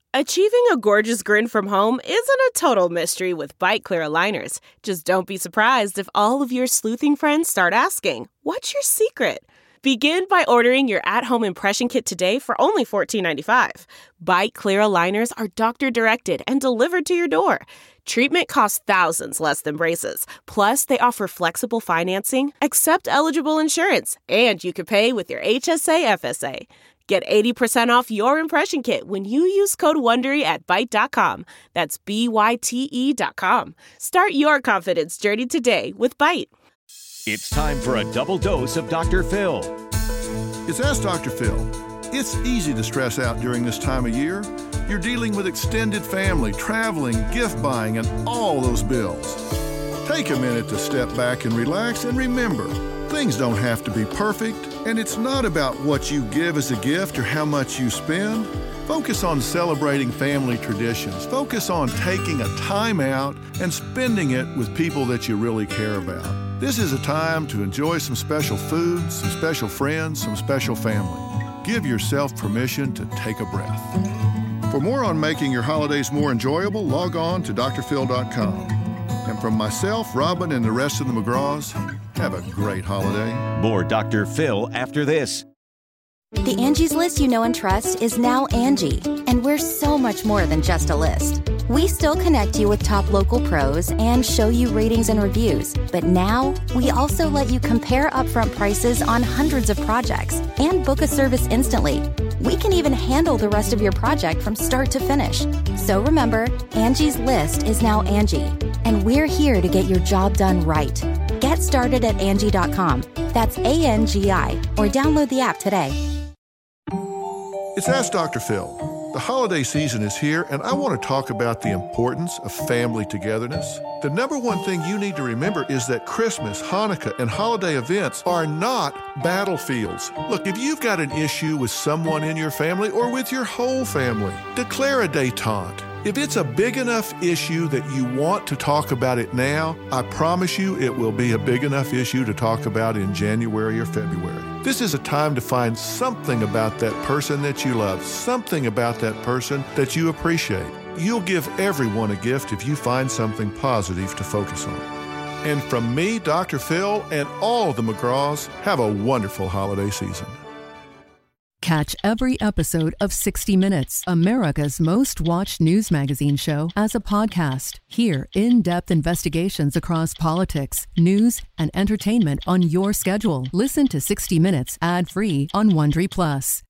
Achieving a gorgeous grin from home isn't a total mystery with Byte Clear aligners. Just don't be surprised if all of your sleuthing friends start asking, "What's your secret?" Begin by ordering your at-home impression kit today for only $14.95. Byte Clear aligners are doctor-directed and delivered to your door. Treatment costs thousands less than braces. Plus, they offer flexible financing, accept eligible insurance, and you can pay with your HSA FSA. Get 80% off your impression kit when you use code WONDERY at Byte.com. That's BYTE.com. Start your confidence journey today with Byte. It's time for a double dose of Dr. Phil. It's Ask Dr. Phil. It's easy to stress out during this time of year. You're dealing with extended family, traveling, gift buying, and all those bills. Take a minute to step back and relax, and remember, things don't have to be perfect, and it's not about what you give as a gift or how much you spend. Focus on celebrating family traditions. Focus on taking a time out and spending it with people that you really care about. This is a time to enjoy some special food, some special friends, some special family. Give yourself permission to take a breath. For more on making your holidays more enjoyable, log on to drphil.com. And from myself, Robin, and the rest of the McGraws, have a great holiday. More Dr. Phil after this. The Angie's List you know and trust is now Angie, and we're so much more than just a list. We still connect you with top local pros and show you ratings and reviews, but now we also let you compare upfront prices on hundreds of projects and book a service instantly. We can even handle the rest of your project from start to finish. So remember, Angie's List is now Angie, and we're here to get your job done right. Get started at Angie.com. That's ANGI, or download the app today. It's Ask Dr. Phil. The holiday season is here, and I want to talk about the importance of family togetherness. The number one thing you need to remember is that Christmas, Hanukkah, and holiday events are not battlefields. Look, if you've got an issue with someone in your family or with your whole family, declare a détente. If it's a big enough issue that you want to talk about it now, I promise you it will be a big enough issue to talk about in January or February. This is a time to find something about that person that you love, something about that person that you appreciate. You'll give everyone a gift if you find something positive to focus on. And from me, Dr. Phil, and all the McGraws, have a wonderful holiday season. Catch every episode of 60 Minutes, America's most watched news magazine show, as a podcast. Hear in-depth investigations across politics, news, and entertainment on your schedule. Listen to 60 Minutes ad-free on Wondery Plus.